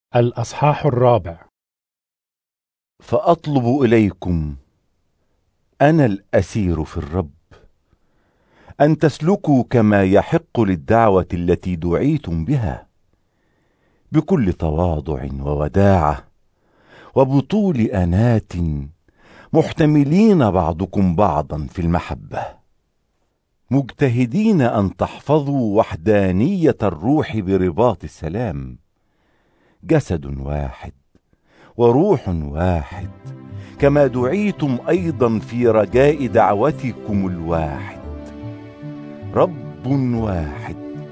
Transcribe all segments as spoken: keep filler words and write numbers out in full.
الأصحاح الرابع. فأطلب إليكم أنا الأسير في الرب أن تسلكوا كما يحق للدعوة التي دعيتم بها، بكل تواضع ووداعة وبطول أنات، محتملين بعضكم بعضا في المحبة، مجتهدين أن تحفظوا وحدانية الروح برباط السلام، جسد واحد وروح واحد، كما دعيتم أيضا في رجاء دعوتكم الواحد، رب واحد،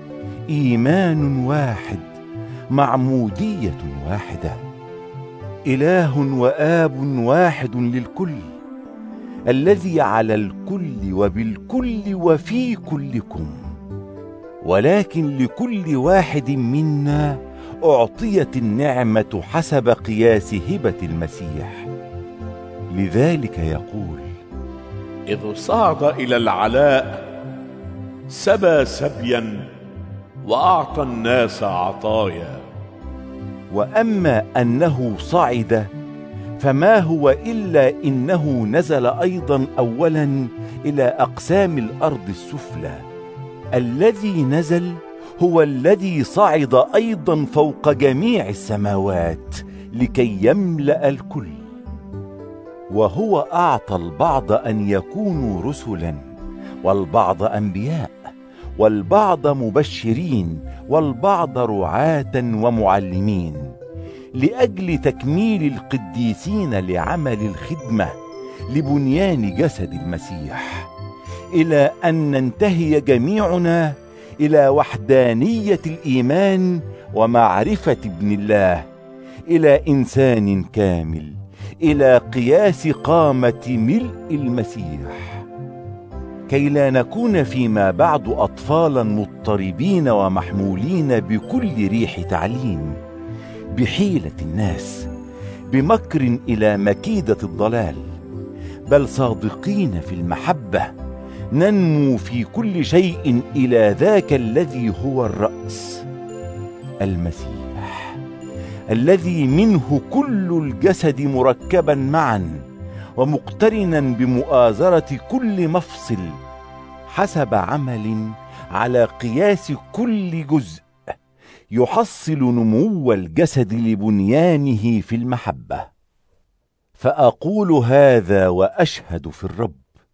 إيمان واحد، معمودية واحدة، إله وآب واحد للكل، الذي على الكل وبالكل وفي كلكم، ولكن لكل واحد منا أعطيت النعمة حسب قياس هبة المسيح. لذلك يقول: إذ صعد إلى العلاء سبى سبيا وأعطى الناس عطايا. وأما أنه صعد فما هو إلا إنه نزل أيضا أولا إلى أقسام الأرض السفلى. الذي نزل هو الذي صعد أيضا فوق جميع السماوات لكي يملأ الكل. وهو أعطى البعض أن يكونوا رسلا، والبعض أنبياء، والبعض مبشرين، والبعض رعاة ومعلمين، لأجل تكميل القديسين لعمل الخدمة لبنيان جسد المسيح، إلى أن ننتهي جميعنا إلى وحدانية الإيمان ومعرفة ابن الله، إلى إنسان كامل، إلى قياس قامة ملء المسيح، كي لا نكون فيما بعد أطفالا مضطربين ومحمولين بكل ريح تعليم، بحيلة الناس، بمكر إلى مكيدة الضلال، بل صادقين في المحبة ننمو في كل شيء إلى ذاك الذي هو الرأس، المسيح، الذي منه كل الجسد مركبا معا ومقترنا بمؤازرة كل مفصل حسب عمل على قياس كل جزء، يحصل نمو الجسد لبنيانه في المحبة. فأقول هذا وأشهد في الرب،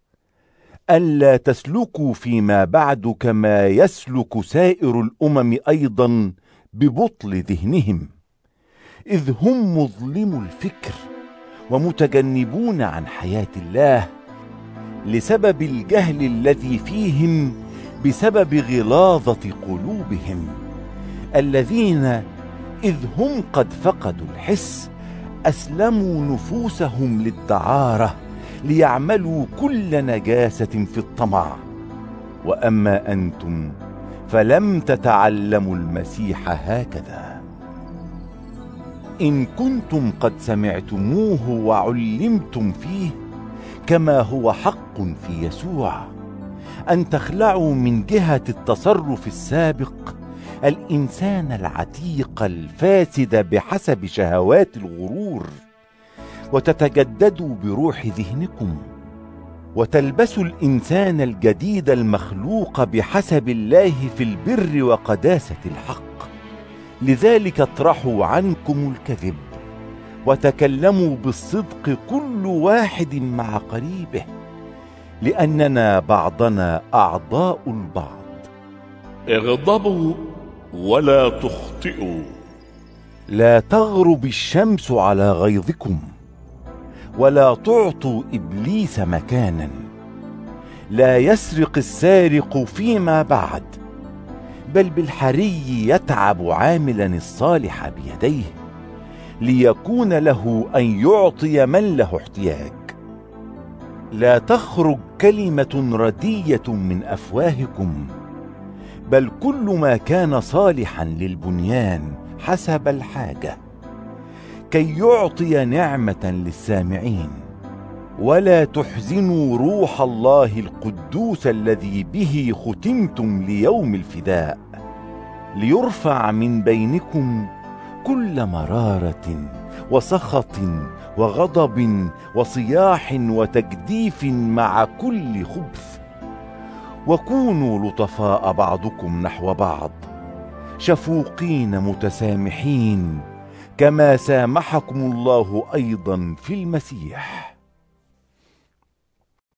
ألا تسلكوا فيما بعد كما يسلك سائر الأمم أيضا ببطل ذهنهم، إذ هم مظلمو الفكر ومتجنبون عن حياة الله، لسبب الجهل الذي فيهم بسبب غلاظة قلوبهم، الذين إذ هم قد فقدوا الحس أسلموا نفوسهم للدعارة ليعملوا كل نجاسة في الطمع. وأما أنتم فلم تتعلموا المسيح هكذا. إن كنتم قد سمعتموه وعلمتم فيه كما هو حق في يسوع، أن تخلعوا من جهة التصرف السابق الإنسان العتيق الفاسد بحسب شهوات الغرور، وتتجددوا بروح ذهنكم، وتلبسوا الإنسان الجديد المخلوق بحسب الله في البر وقداسة الحق. لذلك اطرحوا عنكم الكذب، وتكلموا بالصدق كل واحد مع قريبه، لأننا بعضنا أعضاء البعض. اغضبوا ولا تخطئوا. لا تغرب الشمس على غيظكم، ولا تعطوا إبليس مكانا. لا يسرق السارق فيما بعد، بل بالحري يتعب عاملا الصالح بيديه، ليكون له أن يعطي من له احتياج. لا تخرج كلمة ردية من أفواهكم، بل كل ما كان صالحا للبنيان حسب الحاجة، كي يعطي نعمة للسامعين. ولا تحزنوا روح الله القدوس الذي به ختمتم ليوم الفداء، ليرفع من بينكم كل مرارة وسخط وغضب وصياح وتجديف مع كل خبث. وكونوا لطفاء بعضكم نحو بعض، شفوقين متسامحين، كما سامحكم الله أيضا في المسيح.